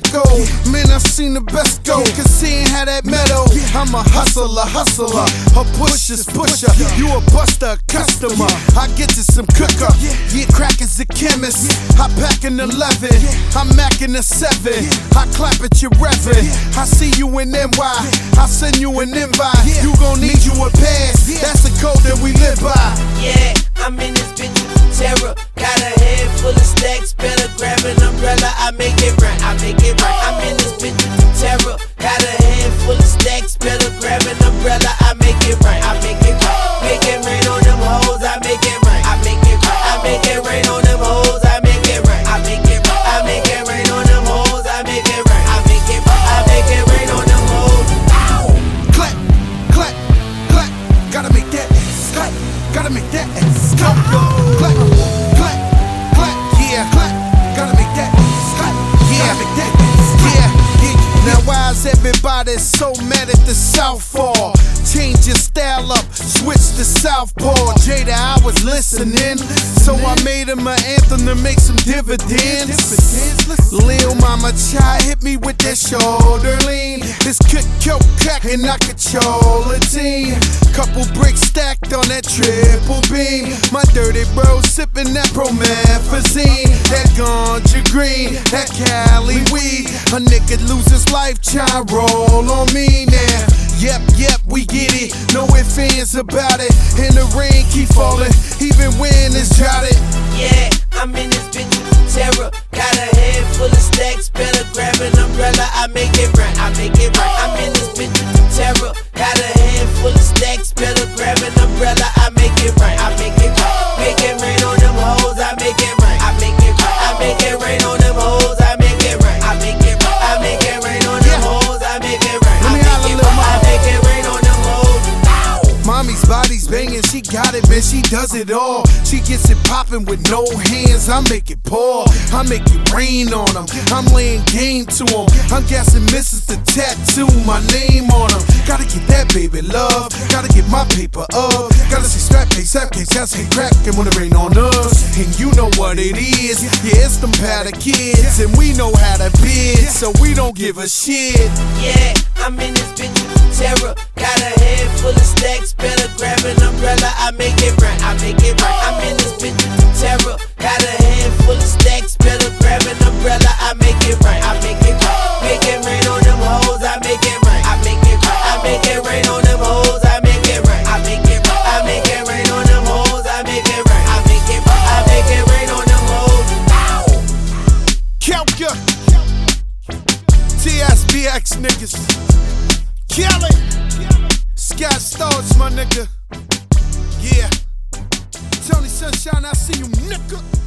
echo. Man, I've seen the best go, cause he ain't had that metal. I'm a hustler, a pusher's pusher. You a buster, a customer. I get to some cooker. Yeah, crack is a chemist. I pack an 11. I'm macking a 7. I clap at your reverend. I see you in NY. I send you an invite. You gon' need you a pass. That's the code that we live by. Yeah, I'm in this bitch with terror. Got a head full of stacks. Better grab an umbrella. I make it right. I make it right. I'm in this bitch with terror. Got a head full of stacks. Better grab an umbrella. I make it right. I make it right. Make it rain on them hoes. I make it right. I make it right. I make it rain on them hoes. I make it right. I make it right. I make it rain on them hoes. I make it right. I make it right. I make it rain on them hoes. Ow! Clap, clap, clap. Gotta make that ass clap. Gotta make that ass clap. Clap, clap, clap. Yeah, clap. Gotta make that ass clap. Yeah, make that ass clap. Yeah. Now why is everybody so mad at the Southpaw? Change your style up, switch to Southpaw. Jada, I was listening, so I made him an anthem to make some dividends. Lil Mama Chai hit me with that shoulder lean. This could kill crack and I control a team. Couple bricks stacked on that triple beam. My dirty bro sipping that promethazine. That ganja green, that Cali weed. A nigga lose his life, try roll on me now. Yep, we get it. No ifs, ands about it. And the rain keep falling, even when it's droughted. Yeah, I'm in this bitch with terror. Got a head full of stacks. Better grab an umbrella. I make it right. I make it right. I'm in this bitch with terror. Got a head full of stacks. Better grab an umbrella. I make it right. I make it right. Make it rain on them hoes. I make it right. I make it right. I make it rain on them hoes. I make it right. I make it right. I make it rain on them hoes. I make it right. Let me holler, little mama. I make it rain on them hoes. Mommy's body's banging, she got it, man, she does it all. She gets it popping with no hands, I make it pour. I make it rain on them, I'm laying game to them. I'm guessing misses to tattoo my name on them. Gotta get that baby love, gotta get my paper up. Gotta see strap case, that's ain't crackin' when it rain on us. And you know what it is, yeah, it's them powder kids. And we know how to bid, so we don't give a shit. Yeah, I'm in this bitch with terror. Got a head full of stacks. Better grab an umbrella. I make it right. I make it right. I'm in this bitch with terror. Got a head full of stacks. Better grab an umbrella. I make it right. I make it right. Make it rain on them hoes. I make it right. I make it right. I make it rain on them hoes. I make it right. I make it right. I make it rain on them hoes. I make it right. I make it right. I make it rain on them hoes. Ow! Kelka, TSBX niggas, Kelly, Scott Stars, my nigga. Yeah, Tony Sunshine, I see you, nigga.